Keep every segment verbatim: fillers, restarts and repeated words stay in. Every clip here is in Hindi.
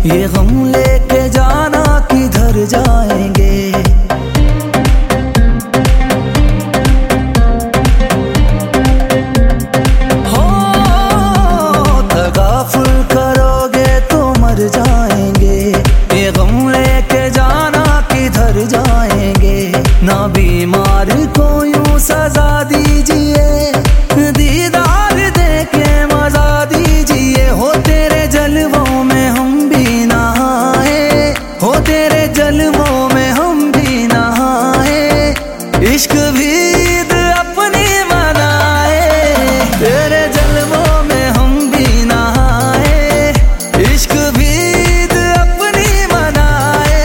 ये गम लेके जाना किधर जाएंगे। हो तगाफुल करोगे तो मर जाएंगे। ये गम लेके जाना किधर जाएंगे। ना बीमार को यूं सजा दीजिए, दीदार देके मजा दीजिए। हो तेरे जलवों में हम भी नहाए, हो तेरे जलवों में हम भी नहाए। इश्क भी ईद अपनी मनाए, तेरे जलवों में हम भी नहाए। इश्क भी ईद अपनी मनाए।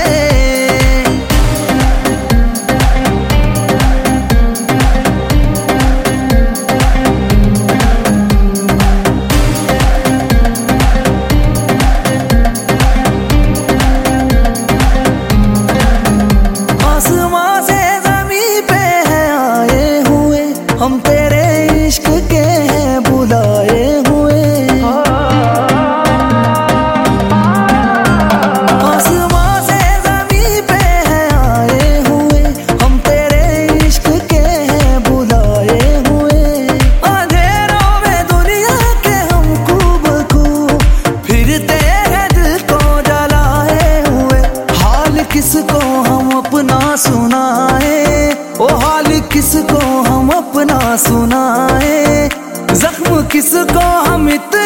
हम तेरे इश्क के हैं बुलाए हुए। आसमां से ज़मीं पे हैं आए हुए। हम तेरे इश्क के हैं बुलाए हुए। अंधेरों में दुनिया के हम खूब खूब फिरते हैं दिल को जलाए हुए। हाल किसको हम अपना सुनाए, ओ हाल किसको हम अपना सुनाए। जख्म किसको हम इतना